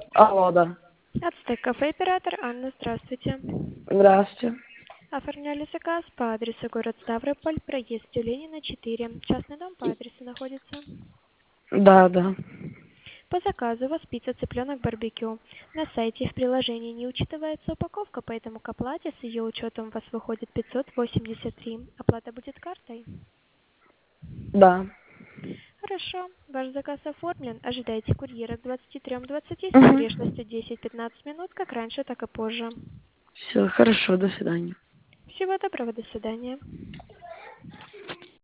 Алло, да. Ацтек кафе оператор Анна, здравствуйте. Здравствуйте. Оформляли заказ по адресу город Ставрополь, проезд Тюленина, 4. Частный дом по адресу находится. Да, да. По заказу у вас пицца цыпленок барбекю. На сайте в приложении не учитывается упаковка, поэтому к оплате с ее учетом у вас выходит 583. Оплата будет картой. Да. Хорошо, ваш заказ оформлен. Ожидайте курьера к 23:20 с Угу. погрешностью 10-15 минут, как раньше, так и позже. Все, хорошо, до свидания. Всего доброго, до свидания.